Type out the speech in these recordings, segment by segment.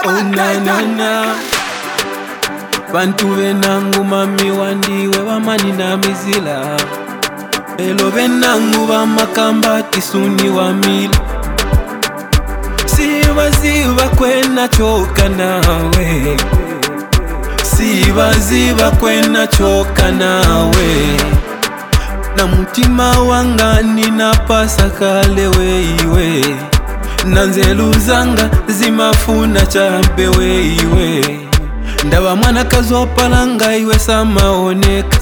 Oh na na na bantu benangu mami wandiwe wamani na mizila elo benangu bamakamba kisuni wamila siba kwena choka nawe siba kwena choka nawe na mutima wanga ninapasa kale weiwe na nzelu zanga zimafuna chambe weiwe ndaba mwana kazopalanga iwe samaoneka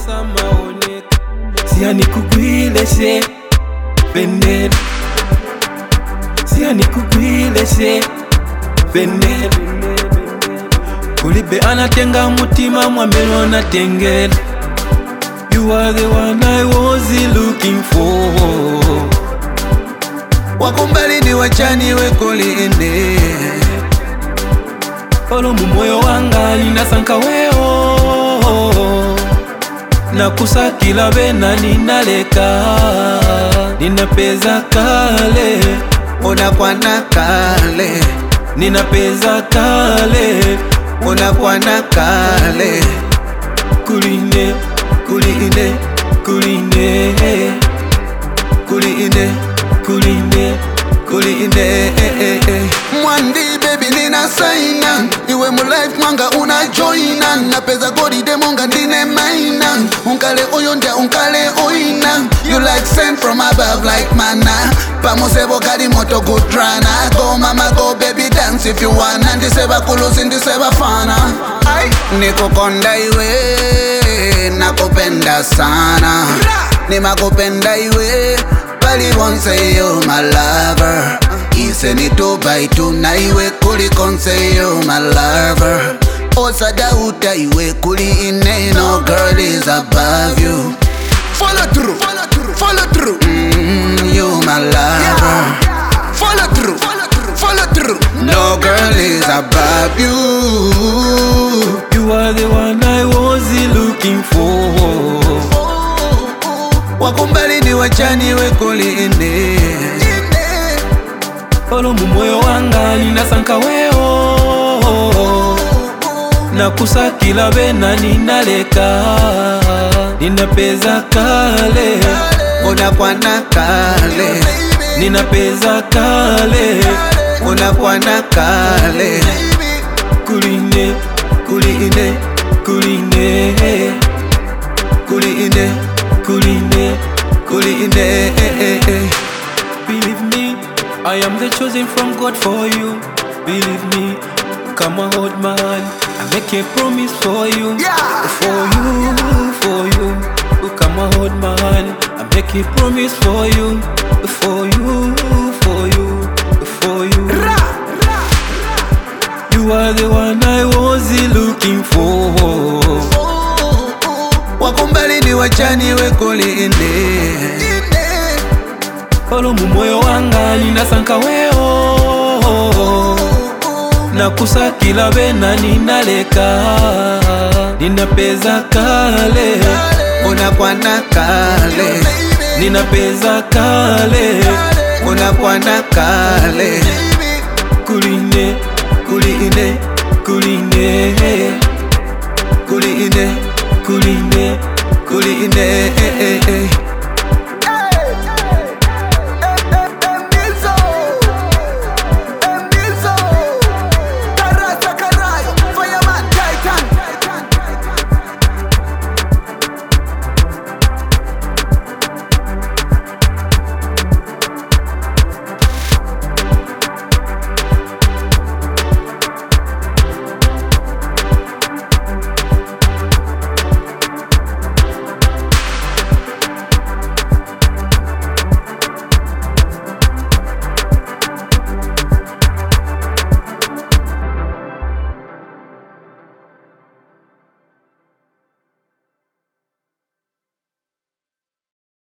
siani kugwile she benene siani kugwile she benene kulibe anatenga mutima mwambelo natengela. You are the one I was looking for. Wakumbali ni wachani we kulinde olo mumoyo wanga inasanka weo na kusakila bena ninaleka ninapeza kale unakwana kale ninapeza kale unakwana kale kuline kuline kuline kuline kuline kuline Mwandi baby nina saina iwe mu life mwanga una joina na peza godi de monga ndine maina unkale oyonja unkale oina you like sent from above like manna pamosebo kali moto kudrana go mama go baby dance if you wanna ndiseba kulusi ndiseba fana nikukonda iwe nakupenda sana nimakupenda iwe bali won't say you my lover ise ni 2x2 na iwe kuli konse you my lover osada uta iwe kuli ine no girl is above you follow through follow through you my lover follow through no girl is above you. You are the one I was looking for. Wakumbali ni wachani we kulinde olo mumoyo wanga ninasanka weo na kusakila bena ninaleka ninapeza kale unakwana kale ninapeza kale unakwana kale kuline kuline kuline kuline kuline kuline believe me I am the chosen from God for you. Believe me, come and hold my hand. I make a promise for you, for you. Come and hold my hand. I make a promise for you, for you. You are the one I was looking for. Wakumbali ni wachani we kulinde olo mumoyo wanga ninasanka weo na kusakila bena ninaleka ninapeza kale unakwana kale ninapeza kale unakwana kale kuline kuline kuline kuline kuline kuline